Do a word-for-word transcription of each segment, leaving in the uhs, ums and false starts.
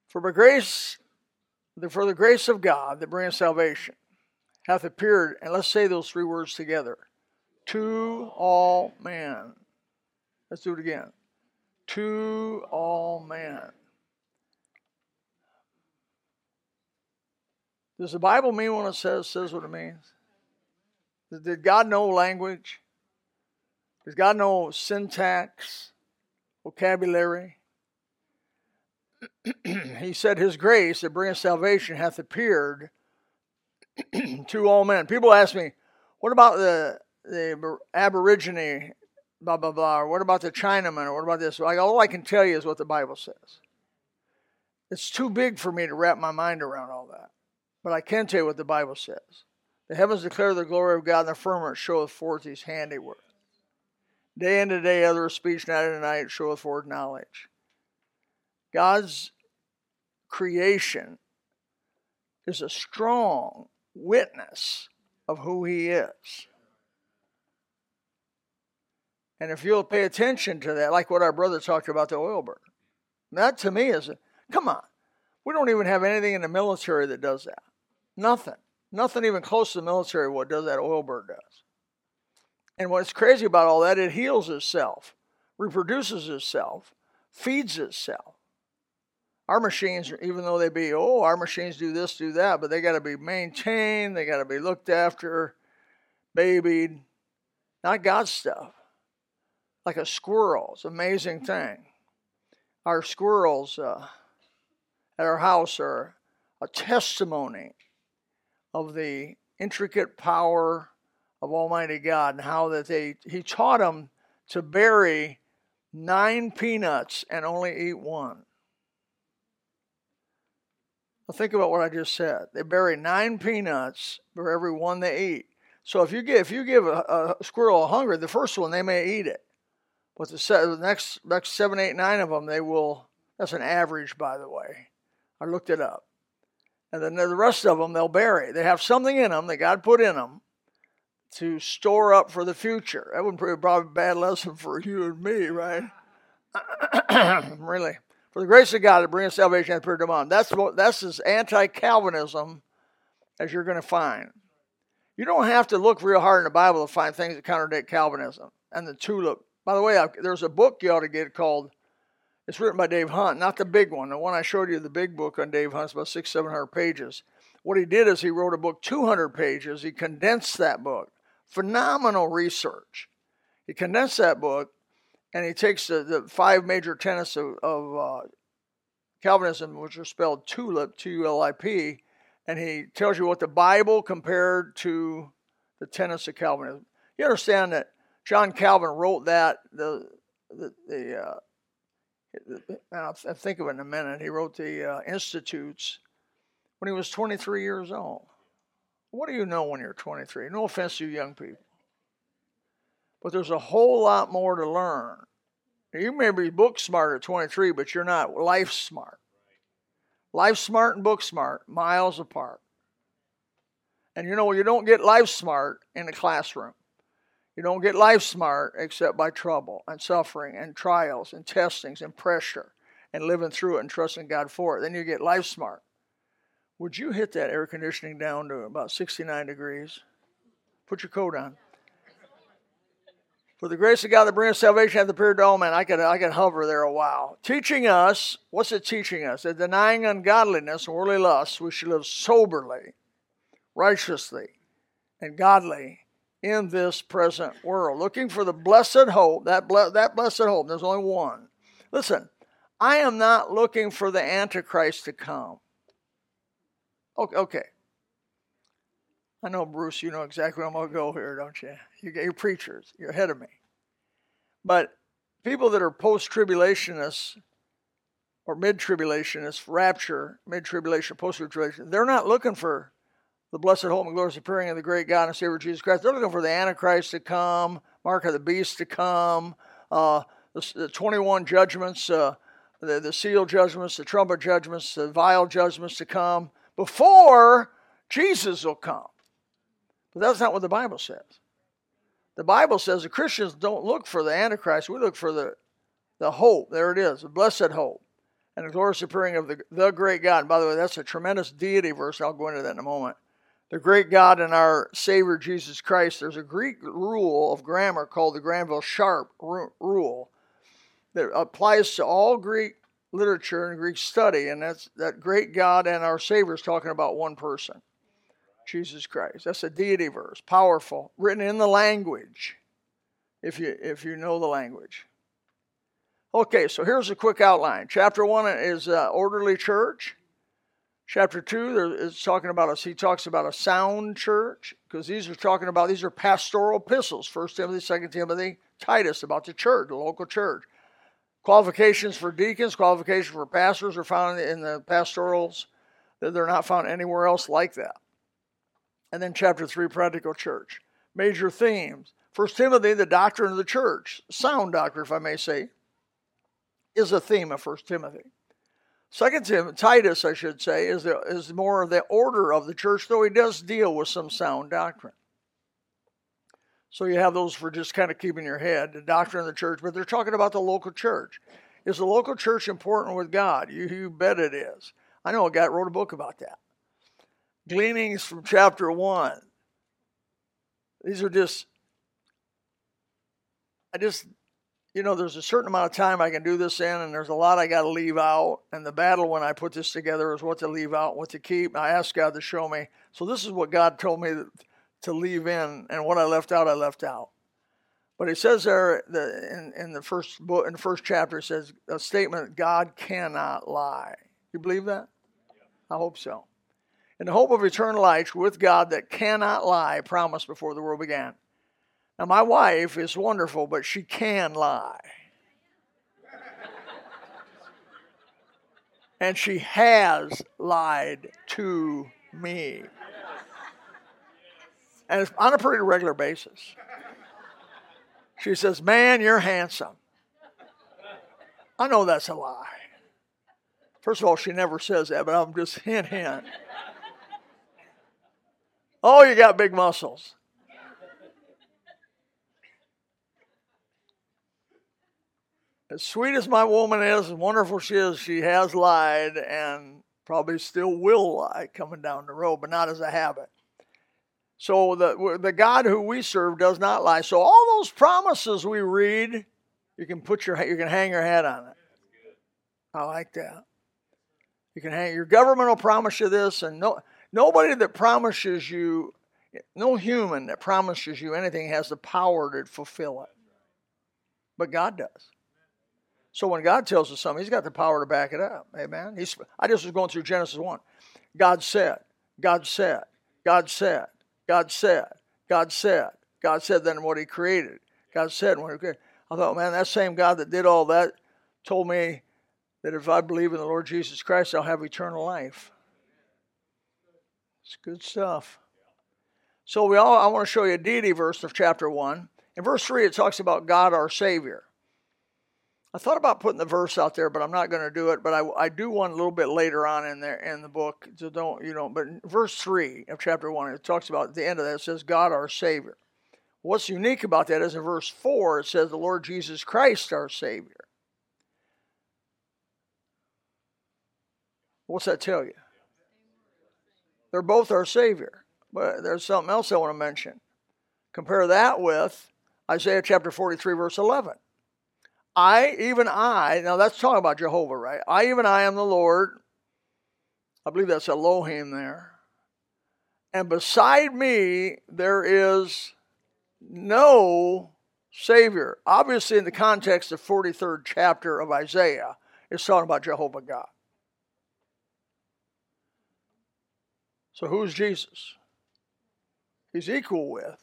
For by grace, for the grace of God that bringeth salvation hath appeared, and let's say those three words together, to all men. Let's do it again. To all men. Does the Bible mean when it says, says what it means? Did God know language? Does God know syntax, vocabulary? He said his grace that bringeth salvation hath appeared to all men. People ask me, what about the, the Aborigine, blah, blah, blah, or what about the Chinaman, or what about this? Like, all I can tell you is what the Bible says. It's too big for me to wrap my mind around all that. But I can tell you what the Bible says. The heavens declare the glory of God, and the firmament showeth forth his handiwork. Day unto day, other speech, night unto night, showeth forth knowledge. God's creation is a strong witness of who he is. And if you'll pay attention to that, like what our brother talked about, the oil burn, that to me is, a, come on, we don't even have anything in the military that does that. Nothing. Nothing even close to the military what does that oil burn does. And what's crazy about all that, it heals itself, reproduces itself, feeds itself. Our machines, even though they be, oh, our machines do this, do that, but they got to be maintained, they got to be looked after, babied. Not God's stuff. Like a squirrel, it's an amazing thing. Our squirrels uh, at our house are a testimony of the intricate power of Almighty God and how that they, he taught them to bury nine peanuts and only eat one. Now think about what I just said. They bury nine peanuts for every one they eat. So if you give, if you give a, a squirrel a hunger, the first one, they may eat it. But the, se- the next, next seven, eight, nine of them, they will, that's an average, by the way. I looked it up. And then the rest of them, they'll bury. They have something in them that God put in them to store up for the future. That would be probably a bad lesson for you and me, right? Really. For the grace of God to bring us salvation hath appeared to man. That's what that's as anti-Calvinism as you're going to find. You don't have to look real hard in the Bible to find things that contradict Calvinism and the tulip. By the way, I, there's a book you ought to get called, it's written by Dave Hunt, not the big one. The one I showed you, the big book on Dave Hunt, is about six, seven hundred pages. What he did is he wrote a book, two hundred pages. He condensed that book. Phenomenal research. He condensed that book, and he takes the, the five major tenets of, of uh, Calvinism, which are spelled tulip, T U L I P, and he tells you what the Bible compared to the tenets of Calvinism. You understand that John Calvin wrote that, the, the, the uh, I'll think of it in a minute. He wrote the uh, Institutes when he was twenty-three years old. What do you know when you're twenty-three? No offense to you young people. But there's a whole lot more to learn. You may be book smart at twenty-three, but you're not life smart. Life smart and book smart, miles apart. And you know, you don't get life smart in the classroom. You don't get life smart except by trouble and suffering and trials and testings and pressure and living through it and trusting God for it. Then you get life smart. Would you hit that air conditioning down to about sixty-nine degrees? Put your coat on. For the grace of God that brings salvation hath appeared to all men. I could, I could hover there a while. Teaching us, what's it teaching us? That denying ungodliness and worldly lusts, we should live soberly, righteously, and godly in this present world, looking for the blessed hope, that, ble- that blessed hope, there's only one. Listen, I am not looking for the Antichrist to come. Okay, okay. I know, Bruce, you know exactly where I'm going to go here, don't you? You you're preachers. You're ahead of me. But people that are post-tribulationists or mid-tribulationists, rapture, mid-tribulation, post-tribulation, they're not looking for the blessed hope and glorious appearing of the great God and Savior Jesus Christ. They're looking for the Antichrist to come, mark of the beast to come, uh, the, the twenty-one judgments, uh, the, the seal judgments, the trumpet judgments, the vial judgments to come before Jesus will come. But that's not what the Bible says. The Bible says the Christians don't look for the Antichrist. We look for the, the hope. There it is, the blessed hope. and the glorious appearing of the, the great God. And by the way, that's a tremendous deity verse. I'll go into that in a moment. The great God and our Savior Jesus Christ. There's a Greek rule of grammar called the Granville-Sharp rule that applies to all Greek literature and Greek study, and that's that great God and our Savior is talking about one person, Jesus Christ. That's a deity verse, powerful, written in the language, if you if you know the language. Okay, so here's a quick outline. Chapter one is uh, orderly church. Chapter two there is talking about us. He talks about a sound church, because these are talking about these are pastoral epistles. First Timothy, Second Timothy, Titus, about the church, the local church. Qualifications for deacons, qualifications for pastors are found in the pastorals. They're not found anywhere else like that. And then chapter three, practical church. Major themes. First Timothy, the doctrine of the church. Sound doctrine, if I may say, is a theme of First Timothy. Second Timothy, Titus, I should say, is, the, is more of the order of the church, though he does deal with some sound doctrine. So you have those for just kind of keeping your head, the doctrine of the church, but they're talking about the local church. Is the local church important with God? You, you bet it is. I know a guy wrote a book about that. Gleanings from chapter one. These are just, I just, you know, there's a certain amount of time I can do this in, and there's a lot I got to leave out. And the battle when I put this together is what to leave out, what to keep. I asked God to show me. So this is what God told me that, to leave in, and what I left out, I left out. But it says there the, in, in the first book, in the first chapter, it says a statement: God cannot lie. You believe that? I hope so. In the hope of eternal life with God that cannot lie, promised before the world began. Now, my wife is wonderful, but she can lie. And she has lied to me. And it's on a pretty regular basis. She says, "Man, you're handsome." I know that's a lie. First of all, she never says that, but I'm just hint, hint. "Oh, you got big muscles." As sweet as my woman is, and wonderful she is, she has lied and probably still will lie coming down the road, but not as a habit. So the the God who we serve does not lie. So all those promises we read, you can put your you can hang your hat on it. I like that. You can hang your government will promise you this, and no nobody that promises you, no human that promises you anything has the power to fulfill it. But God does. So when God tells us something, He's got the power to back it up. Amen. He's, I just was going through Genesis one. God said, God said, God said. God said, God said, God said, then what He created. God said when He created. I thought, man, that same God that did all that told me that if I believe in the Lord Jesus Christ, I'll have eternal life. It's good stuff. So we all, I want to show you a deity verse of chapter one. In verse three, it talks about God our Savior. I thought about putting the verse out there, but I'm not going to do it. But I, I do one a little bit later on in there in the book. So don't, you know, but in verse three of chapter one, it talks about, at the end of that, it says, God our Savior. What's unique about that is in verse four, it says, the Lord Jesus Christ our Savior. What's that tell you? They're both our Savior. But there's something else I want to mention. Compare that with Isaiah chapter forty-three, verse eleven. I, even I, now that's talking about Jehovah, right? I, even I am the Lord. I believe that's Elohim there. And beside me, there is no Savior. Obviously, in the context of forty-third chapter of Isaiah, it's talking about Jehovah God. So who's Jesus? He's equal with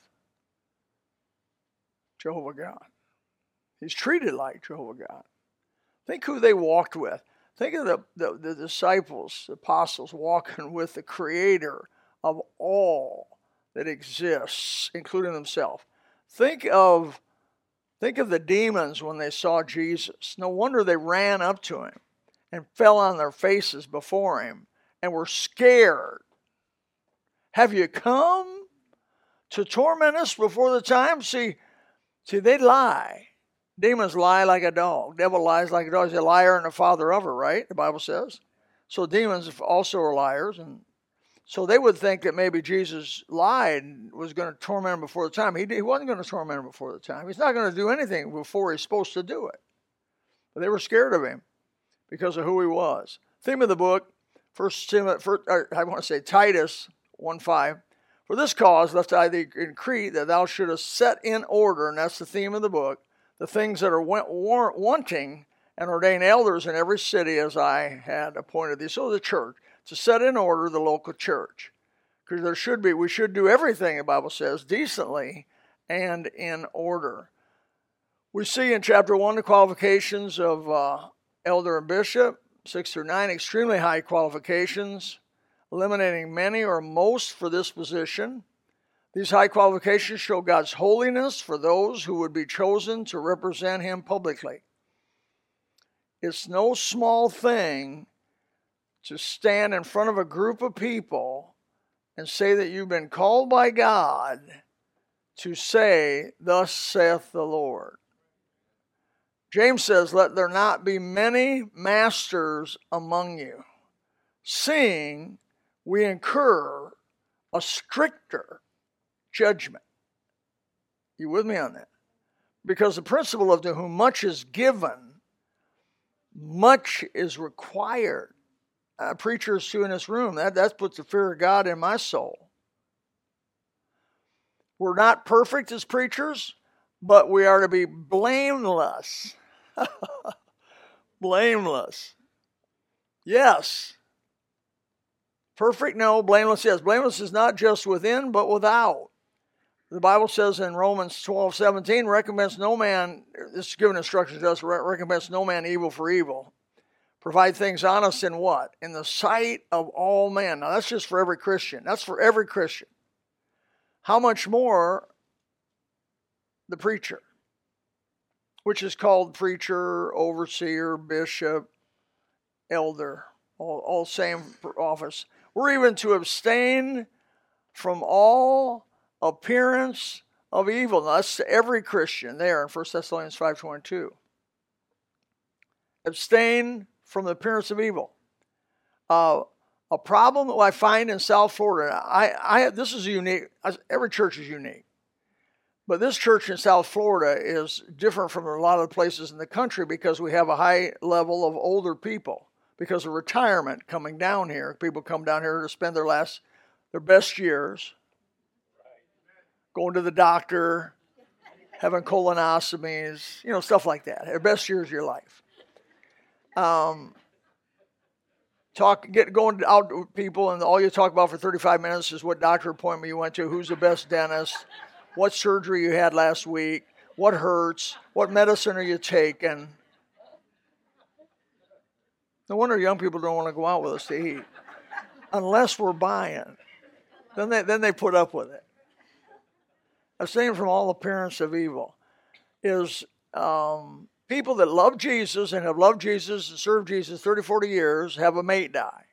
Jehovah God. He's treated like Jehovah God. Think who they walked with. Think of the, the, the disciples, the apostles, walking with the Creator of all that exists, including themselves. Think of, think of the demons when they saw Jesus. No wonder they ran up to Him and fell on their faces before Him and were scared. Have you come to torment us before the time? See, see, they lie. Demons lie like a dog. Devil lies like a dog. He's a liar and a father of her, right? The Bible says. So demons also are liars. And so they would think that maybe Jesus lied and was going to torment him before the time. He, he wasn't going to torment him before the time. He's not going to do anything before he's supposed to do it. But they were scared of him because of who he was. Theme of the book, First Timothy, first, I want to say Titus one five. For this cause left I thee in Crete, that thou shouldest set in order, and that's the theme of the book, the things that are wanting, and ordain elders in every city as I had appointed thee. So the church, to set in order the local church. Because there should be, we should do everything, the Bible says, decently and in order. We see in chapter one the qualifications of uh, elder and bishop, six through nine, extremely high qualifications, eliminating many or most for this position. These high qualifications show God's holiness for those who would be chosen to represent him publicly. It's no small thing to stand in front of a group of people and say that you've been called by God to say, thus saith the Lord. James says, let there not be many masters among you, seeing we incur a stricter judgment. You with me on that? Because the principle of to whom much is given, much is required. Uh, preachers too in this room, that, that puts the fear of God in my soul. We're not perfect as preachers, but we are to be blameless. Blameless. Yes. Perfect? No. Blameless? Yes. Blameless is not just within, but without. The Bible says in Romans twelve seventeen, recompense no man, this is giving instructions to us, recompense no man evil for evil. Provide things honest in what? In the sight of all men. Now that's just for every Christian. That's for every Christian. How much more the preacher, which is called preacher, overseer, bishop, elder, all, all same office. We're even to abstain from all appearance of evil. Now, that's to every Christian there in First Thessalonians five twenty-two. Abstain from the appearance of evil. Uh, a problem that I find in South Florida, I, I this is unique. Every church is unique. But this church in South Florida is different from a lot of the places in the country because we have a high level of older people because of retirement coming down here. People come down here to spend their last, their best years, going to the doctor, having colonostomies, you know, stuff like that. Their best years of your life. Um, talk, get going out with people, and all you talk about for thirty-five minutes is what doctor appointment you went to, who's the best dentist, what surgery you had last week, what hurts, what medicine are you taking. No wonder young people don't want to go out with us to eat, unless we're buying. Then they then they put up with it. Abstain from all appearance of evil is um, people that love Jesus and have loved Jesus and served Jesus thirty, forty years have a mate die.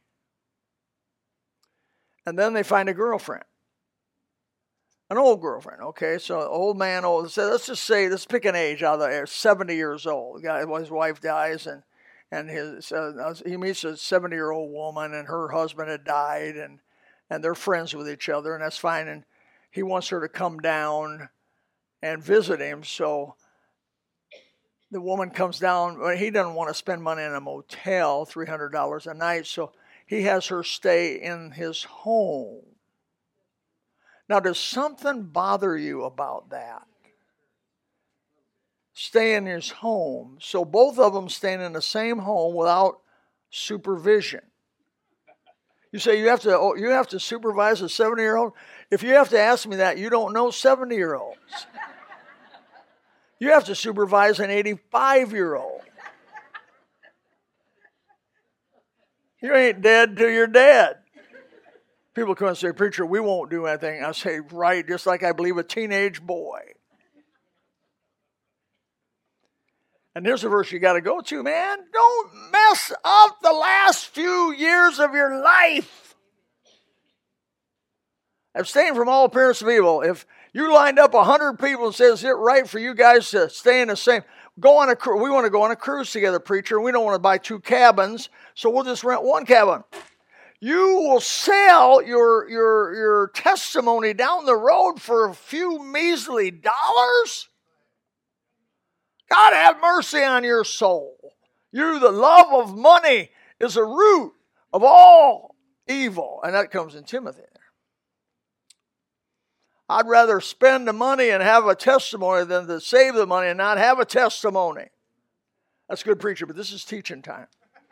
And then they find a girlfriend. An old girlfriend, okay? So old man, old. So let's just say, let's pick an age out of there, seventy years old. The guy, his wife dies, and and his uh, he meets a seventy-year-old woman, and her husband had died, and and they're friends with each other, and that's fine. And he wants her to come down and visit him. So the woman comes down. But he doesn't want to spend money in a motel, three hundred dollars a night. So he has her stay in his home. Now, does something bother you about that? Stay in his home. So both of them staying in the same home without supervision. You say you have to oh, you have to supervise a seventy-year-old? If you have to ask me that, you don't know seventy-year-olds. You have to supervise an eighty-five-year-old. You ain't dead till you're dead. People come and say, preacher, we won't do anything. I say, right, just like I believe a teenage boy. And here's a verse you got to go to, man. Don't mess up the last few years of your life. Abstain from all appearance of evil. If you lined up one hundred people and said, is it right for you guys to stay in the same? go on a cru- we want to go on a cruise together, preacher. We don't want to buy two cabins, so we'll just rent one cabin. You will sell your your your testimony down the road for a few measly dollars? God have mercy on your soul. You, the love of money is a root of all evil. And that comes in Timothy. I'd rather spend the money and have a testimony than to save the money and not have a testimony. That's good preacher, but this is teaching time.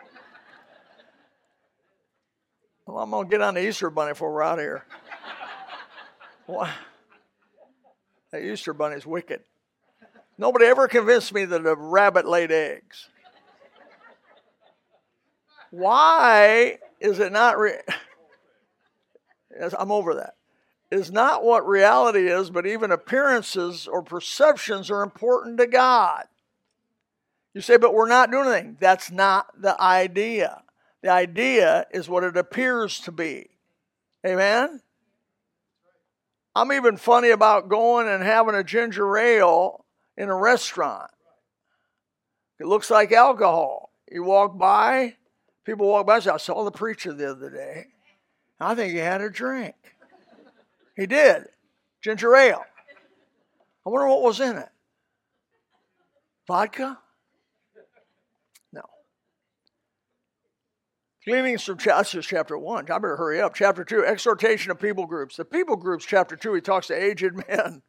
Well, I'm going to get on the Easter bunny before we're out of here. Well, the Easter bunny's wicked. Nobody ever convinced me that a rabbit laid eggs. Why is it not... Re- yes, I'm over that. Is not what reality is, but even appearances or perceptions are important to God. You say, but we're not doing anything. That's not the idea. The idea is what it appears to be. Amen? I'm even funny about going and having a ginger ale in a restaurant. It looks like alcohol. You walk by, people walk by and say, I saw the preacher the other day. I think he had a drink. He did. Ginger ale. I wonder what was in it. Vodka? No. Gleanings from that's just chapter one. I better hurry up. Chapter two, exhortation of people groups. The people groups, chapter two, he talks to aged men.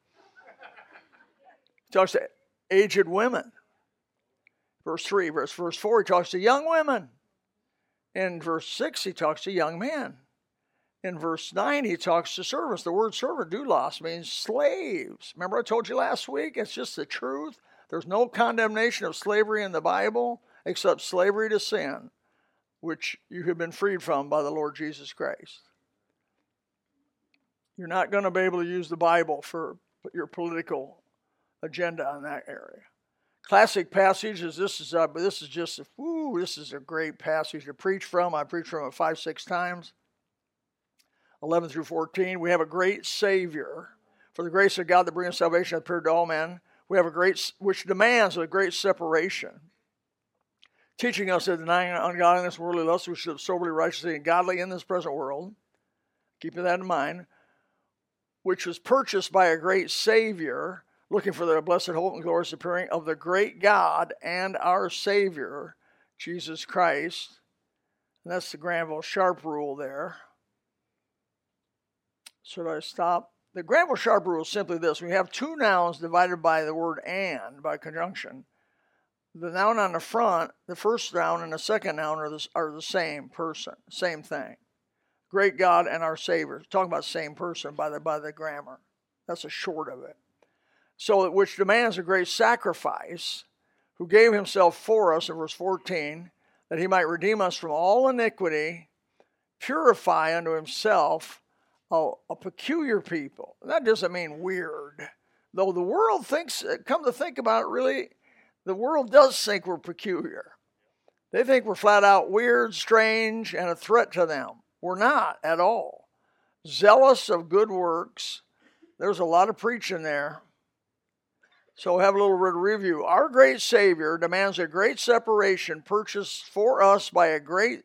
He talks to aged women. Verse three, verse, verse four, he talks to young women. In verse six, he talks to young men. In verse nine, he talks to servants. The word servant, doulos, means slaves. Remember I told you last week? It's just the truth. There's no condemnation of slavery in the Bible except slavery to sin, which you have been freed from by the Lord Jesus Christ. You're not going to be able to use the Bible for your political agenda in that area. Classic passage is this is uh, this is just a, whoo, this is a great passage to preach from. I preached from it five, six times. eleven through fourteen. We have a great Savior. For the grace of God that brings salvation hath appeared to all men. We have a great, which demands a great separation. Teaching us that denying ungodliness, worldly lust, we should live soberly, righteously, and godly in this present world. Keeping that in mind. Which was purchased by a great Savior, looking for the blessed hope and glorious appearing of the great God and our Savior, Jesus Christ. And that's the Granville Sharp rule there. Should I stop? The Granville Sharp rule is simply this. We have two nouns divided by the word and, by conjunction. The noun on the front, the first noun and the second noun are the, are the same person, same thing. Great God and our Savior. Talking about same person by the by the grammar. That's a short of it. So, which demands a great sacrifice, who gave himself for us, in verse fourteen, that he might redeem us from all iniquity, purify unto himself a, a peculiar people. That doesn't mean weird. Though the world thinks, come to think about it, really, the world does think we're peculiar. They think we're flat out weird, strange, and a threat to them. We're not at all. Zealous of good works. There's a lot of preaching there. So we'll have a little bit of review. Our great Savior demands a great separation purchased for us by a great...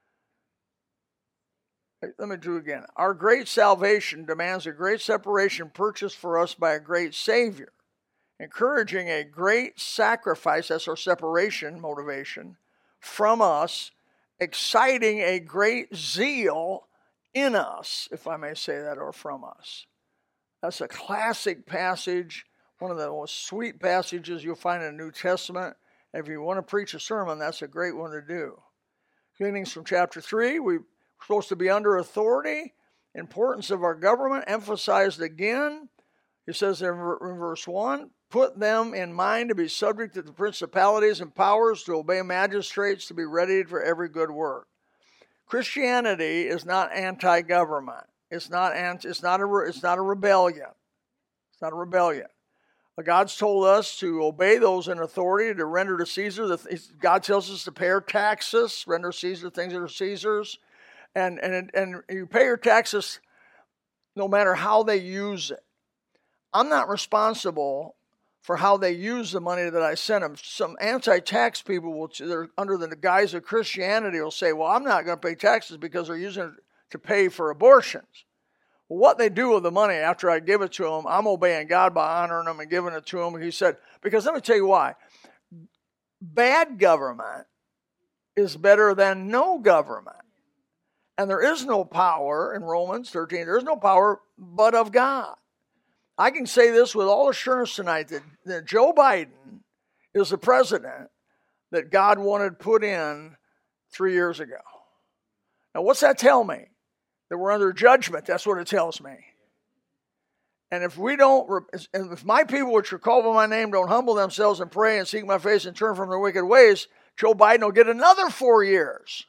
Let me do it again. Our great salvation demands a great separation purchased for us by a great Savior, encouraging a great sacrifice, that's our separation motivation, from us, exciting a great zeal in us, if I may say that, or from us. That's a classic passage, one of the most sweet passages you'll find in the New Testament. If you want to preach a sermon, that's a great one to do. Beginnings from chapter three, we're supposed to be under authority. Importance of our government emphasized again. It says there in verse one, put them in mind to be subject to the principalities and powers, to obey magistrates, to be ready for every good work. Christianity is not anti-government. It's not anti, it's not a it's not a rebellion. It's not a rebellion. But God's told us to obey those in authority, to render to Caesar. The, God tells us to pay our taxes, render Caesar things that are Caesar's, and and and you pay your taxes no matter how they use it. I'm not responsible for how they use the money that I sent them. Some anti-tax people, will, they're under the guise of Christianity, will say, well, I'm not going to pay taxes because they're using it to pay for abortions. Well, what they do with the money after I give it to them, I'm obeying God by honoring them and giving it to them. He said, because let me tell you why. Bad government is better than no government. And there is no power in Romans thirteen. There is no power but of God. I can say this with all assurance tonight that, that Joe Biden is the president that God wanted put in three years ago. Now, what's that tell me? That we're under judgment. That's what it tells me. And if we don't, and if my people which are called by my name don't humble themselves and pray and seek my face and turn from their wicked ways, Joe Biden will get another four years.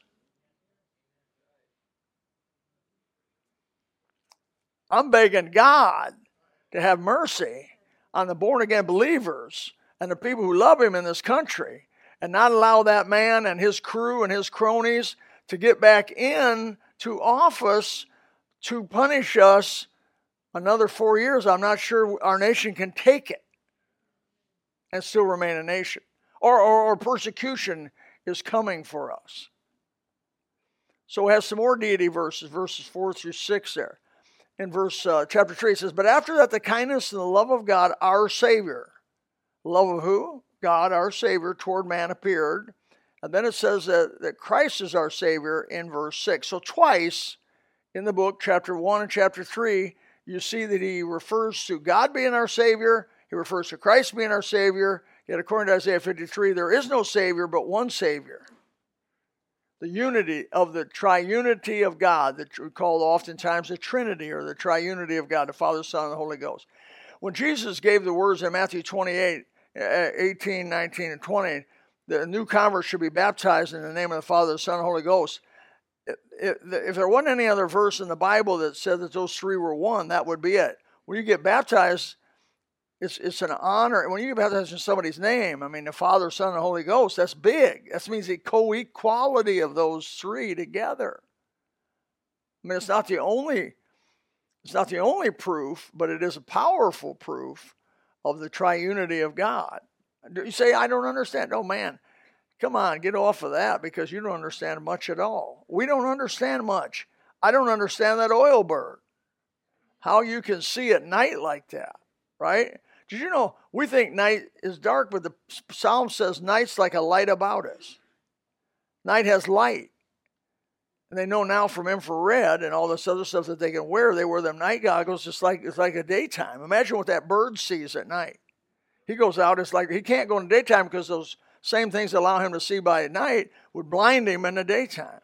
I'm begging God to have mercy on the born-again believers and the people who love him in this country and not allow that man and his crew and his cronies to get back in to office to punish us another four years. I'm not sure our nation can take it and still remain a nation. Or, or, or persecution is coming for us. So it has some more deity verses, verses four through six there. In verse uh, chapter three, it says, but after that, the kindness and the love of God, our Savior. Love of who? God, our Savior, toward man appeared. And then it says that, that Christ is our Savior in verse six. So twice in the book, chapter one and chapter three, you see that he refers to God being our Savior. He refers to Christ being our Savior. Yet according to Isaiah fifty-three, there is no Savior but one Savior. The unity of the triunity of God, that we call oftentimes the Trinity or the triunity of God, the Father, Son, and the Holy Ghost. When Jesus gave the words in Matthew twenty-eight, eighteen, nineteen, and twenty, the new converts should be baptized in the name of the Father, the Son, and the Holy Ghost. If there wasn't any other verse in the Bible that said that those three were one, that would be it. When you get baptized, it's it's an honor. When you get baptized in somebody's name, I mean, the Father, Son, and the Holy Ghost, that's big. That means the co-equality of those three together. I mean, it's not the only, it's not the only proof, but it is a powerful proof of the triunity of God. You say, I don't understand. Oh, man, come on, get off of that because you don't understand much at all. We don't understand much. I don't understand that oil bird. How you can see at night like that, right? Did you know, we think night is dark, but the Psalm says night's like a light about us. Night has light. And they know now from infrared and all this other stuff that they can wear, they wear them night goggles just like it's like a daytime. Imagine what that bird sees at night. He goes out, it's like he can't go in the daytime because those same things that allow him to see by night would blind him in the daytime.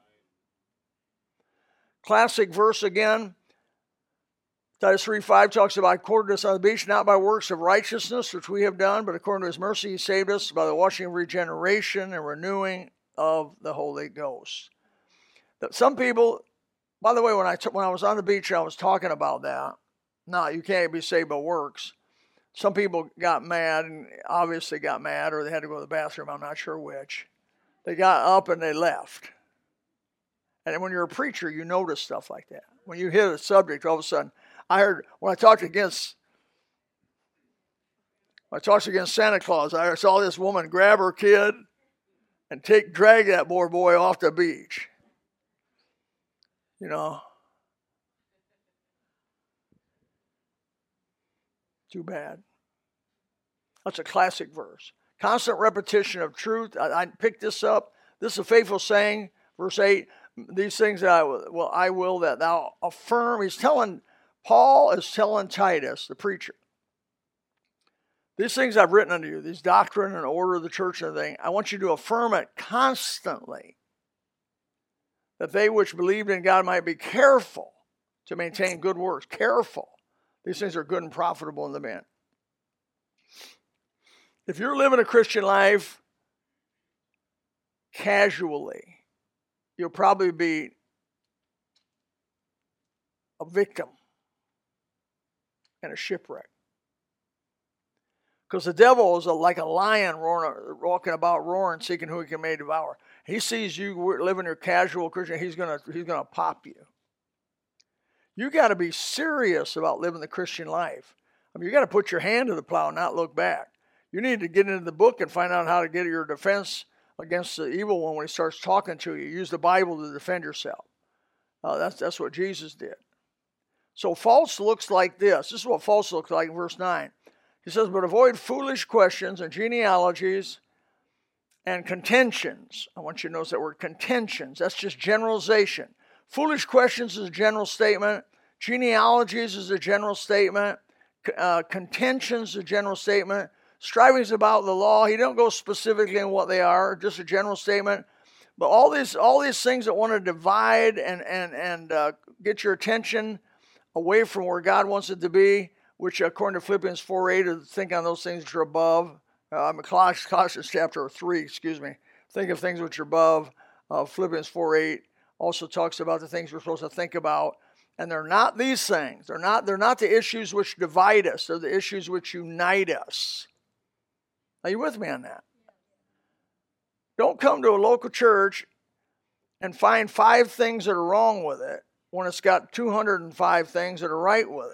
Classic verse again. Titus three five talks about, according to us on the beach, not by works of righteousness, which we have done, but according to his mercy, he saved us by the washing of regeneration and renewing of the Holy Ghost. Some people, by the way, when I, t- when I was on the beach, I was talking about that. No, you can't be saved by works. Some people got mad, and obviously got mad, or they had to go to the bathroom. I'm not sure which. They got up and they left. And when you're a preacher, you notice stuff like that. When you hit a subject, all of a sudden, I heard, when I talked against, when I talked against Santa Claus, I saw this woman grab her kid and take, drag that poor boy off the beach. You know. Too bad. That's a classic verse. Constant repetition of truth. I, I picked this up. This is a faithful saying. Verse eight, these things that I will, well, I will that thou affirm. He's telling, Paul is telling Titus, the preacher, these things I've written unto you, these doctrine and order of the church and everything, I want you to affirm it constantly, that they which believed in God might be careful to maintain good works. Careful. These things are good and profitable in the man. If you're living a Christian life casually, you'll probably be a victim in a shipwreck. Because the devil is a, like a lion roaring, walking about roaring, seeking who he can may devour. He sees you living your casual Christian, he's gonna he's gonna pop you. You got to be serious about living the Christian life. I mean, you got to put your hand to the plow and not look back. You need to get into the book and find out how to get your defense against the evil one when he starts talking to you. Use the Bible to defend yourself. Uh, that's, that's what Jesus did. So false looks like this. This is what false looks like in verse nine. He says, but avoid foolish questions and genealogies and contentions. I want you to notice that word contentions. That's just generalization. Foolish questions is a general statement. Genealogies is a general statement. Uh, contentions is a general statement. Strivings about the law. He don't go specifically in what they are, just a general statement. But all these all these things that want to divide and and and uh, get your attention away from where God wants it to be, which according to Philippians four eight, is think on those things which are above. Uh, Colossians chapter three, excuse me. Think of things which are above. Uh, Philippians four eight also talks about the things we're supposed to think about. And they're not these things. They're not, they're not the issues which divide us. They're the issues which unite us. Are you with me on that? Don't come to a local church and find five things that are wrong with it when it's got two hundred five things that are right with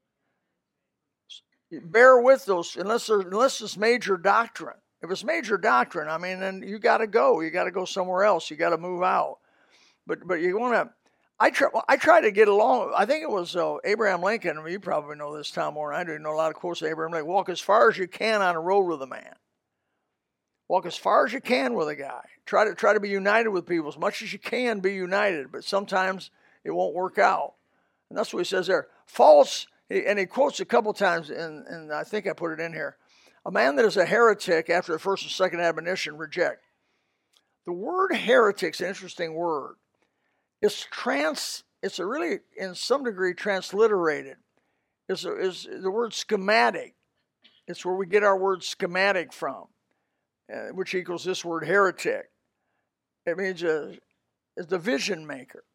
it. Bear with those, unless, unless it's major doctrine. If it's major doctrine, I mean, then you got to go. You got to go somewhere else. You got to move out. But but you want to, I try, I try to get along. I think it was uh, Abraham Lincoln. I mean, you probably know this, Tom, more than I do. You know a lot of quotes of Abraham Lincoln. Walk as far as you can on a road with a man. Walk as far as you can with a guy. Try to try to be united with people as much as you can. Be united, but sometimes it won't work out. And that's what he says there. False, and he quotes a couple times, and, and I think I put it in here. A man that is a heretic after the first and second admonition, reject. The word heretic's an interesting word. It's trans. It's a really, in some degree, transliterated. It's, a, it's the word schematic. It's where we get our word schematic from, uh, which equals this word heretic. It means a, a division maker.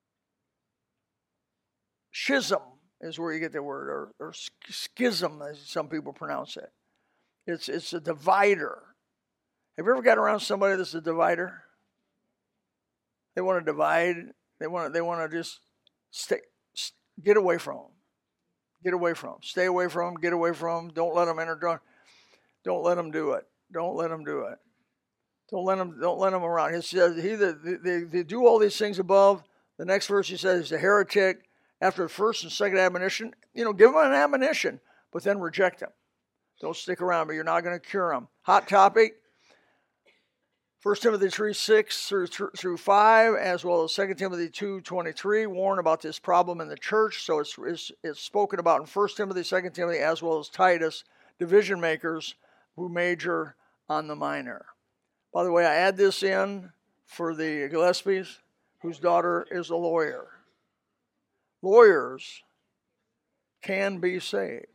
Schism is where you get the word, or, or schism, as some people pronounce it. It's it's a divider. Have you ever got around somebody that's a divider? They want to divide. They want to, they want to just stay, get away from them. Get away from them. Stay away from them. Get away from them. Don't let them enter. Don't let them do it. Don't let them do it. Don't let them. Don't let them around. He says he that they, they do all these things above. The next verse he says he's a heretic. After the first and second admonition, you know, give them an admonition, but then reject them. Don't stick around, but you're not going to cure them. Hot topic. First Timothy three six through through five, as well as Second Timothy two twenty-three, warn about this problem in the church. So it's, it's, it's spoken about in First Timothy, Second Timothy, as well as Titus, division makers who major on the minor. By the way, I add this in for the Gillespies, whose daughter is a lawyer. Lawyers can be saved.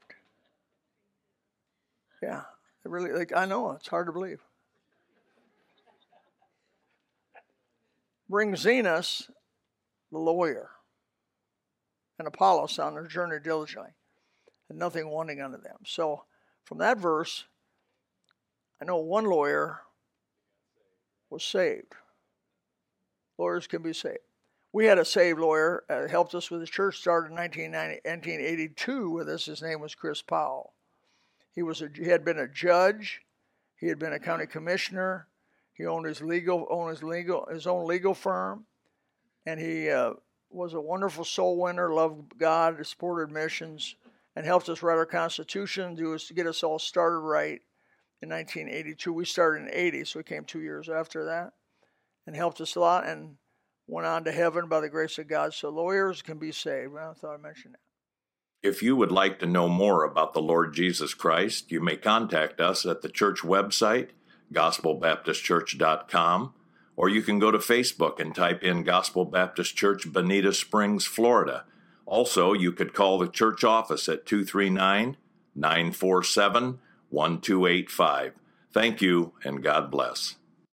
Yeah, it really. Like, I know it's hard to believe. Bring Zenas, the lawyer, and Apollos on their journey diligently, and nothing wanting unto them. So, from that verse, I know one lawyer was saved. Lawyers can be saved. We had a saved lawyer uh, helped us with his church. Started in nineteen eighty-two with us. His name was Chris Powell. He was a, he had been a judge. He had been a county commissioner. He owned his legal owned his legal his own legal firm, and he uh, was a wonderful soul winner. Loved God, supported missions, and helped us write our Constitution. Do us to get us all started right in nineteen eighty-two. We started in eighty, so he came two years after that, and helped us a lot. And went on to heaven by the grace of God. So lawyers can be saved. I thought I'd mention that. If you would like to know more about the Lord Jesus Christ, you may contact us at the church website, gospel baptist church dot com, or you can go to Facebook and type in Gospel Baptist Church, Bonita Springs, Florida. Also, you could call the church office at two three nine, nine four seven, one two eight five. Thank you, and God bless.